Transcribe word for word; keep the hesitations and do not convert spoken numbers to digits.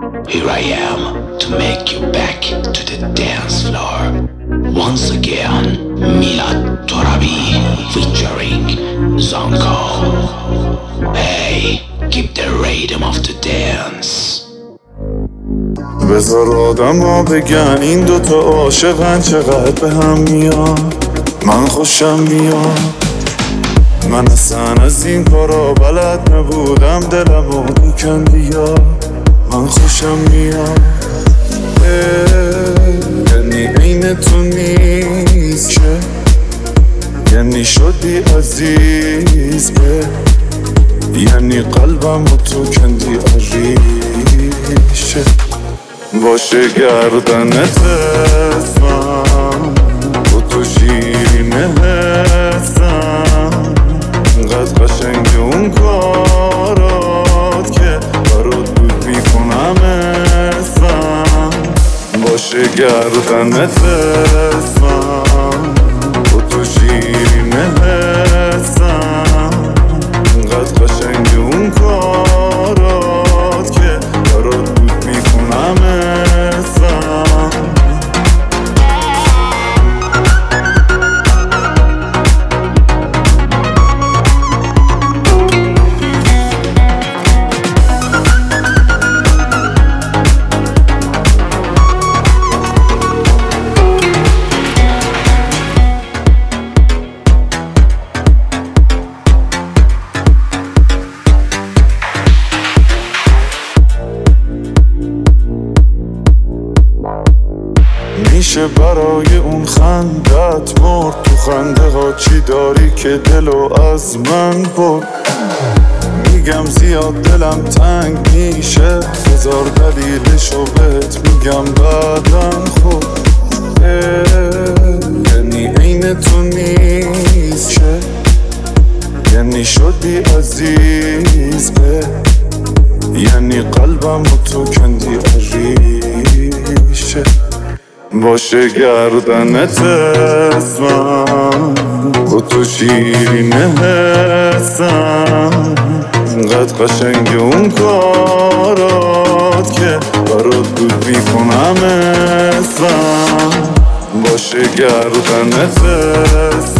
Here I am to make you back to the dance floor. Once again, Milad Torabi featuring Zonko. Hey, keep the rhythm of the dance. بذار آدم ها بگن این دوتا عاشقن چقدر به هم میان. من خوشم میاد، من اصلا از این کارا بلد نبودم، دلمو میکندی یا من خوشم میاد. یعنی عین تو نیست که، یعنی شدی عزیز به، یعنی قلبم و تو کندی عریشه. باشه گردنت اسمم و تو شیرین حسم، اینقدر قشنگ اون کارات که برات بود میکنم اسمم. باشه گردنت اسمم و تو شیرین حسم، اینقدر قشنگ اون کارات که برات بود میکنم اسمم. میشه برای اون خندت مرد، تو خنده ها چی داری که دلو از من برد. میگم زیاد دلم تنگ میشه، هزار دلیلشو بهت میگم بعدم خود. یعنی عین تو نیست که، یعنی شدی عزیز به، یعنی قلبم و تو کندی عریشه. باشه گردنت اسمم و تو شیرین حسم، اینقدر قشنگ اون کارات که برات بود میکنم اسمم. باشه گردنت اسمم